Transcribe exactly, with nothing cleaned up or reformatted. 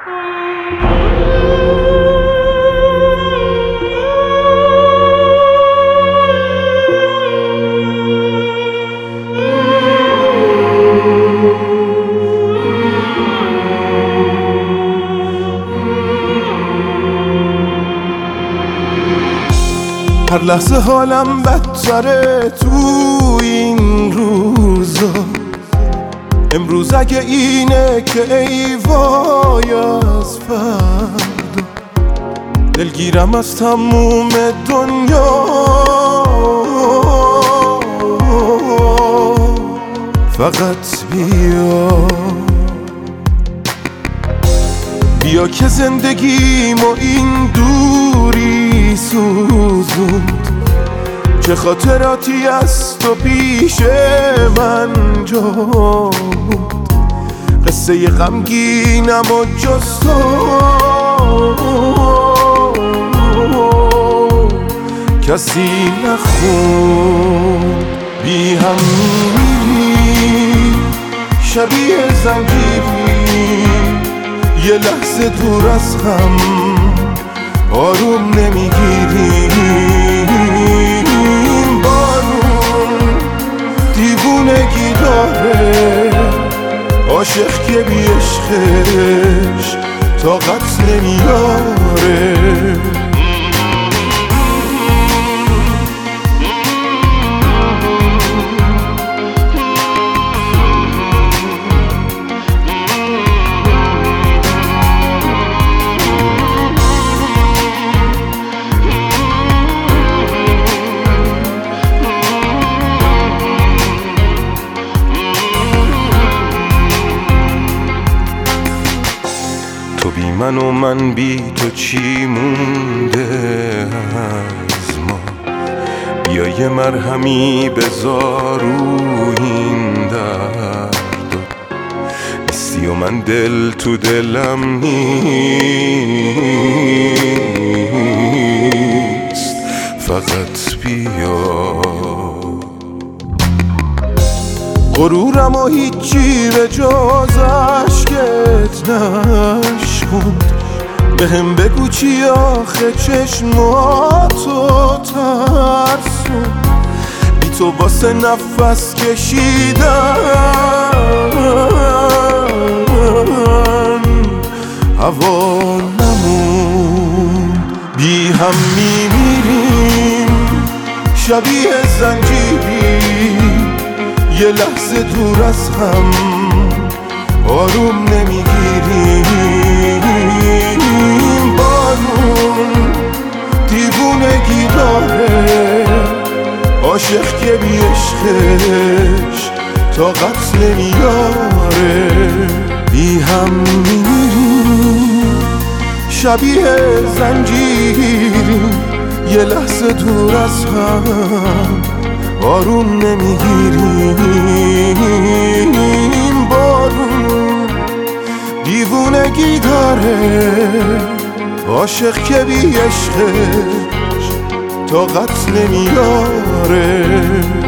هر لحظه حالم بدتره تو این روزا. امروز اگه اینه که ای وای از فردا، دلگیرم از تموم دنیا. فقط بیا بیا که زندگیم و این دوری سوزوند، چه خاطراتی از تو پیش من جاموند. قصه غمگینم و جز تو کسی نخوند. بی هم میری شبیه زنجیری، یه لحظه دور از هم آروم نمیگیریم. بارون دیوونگی داره، عاشق که بی عشقش طاقت نمیاره. تو بی من و من بی تو چی مونده از ما؟ بیا یه مرهمی بذار رو این درد. نیستی و من دل تو دلم نیست. فقط بیا. غرورم و هیچی به جز عشقت نشکند. بهم بگو چی آخه چشماتو ترسون. بی تو واسه نفس کشیدن هوا نمون. بی هم میمیریم شبیه زنجیری، یه لحظه دور از هم آروم نمیگیریم. بارون دیوونگی داره، عاشق که بی عشقش طاقت نمیاره. بی هم میمیریم شبیه زنجیری، یه لحظه دور از هم آروم نمیگیریم. بارون دیوونگی داره، عاشق که بی عشقش طاقت نمیاره.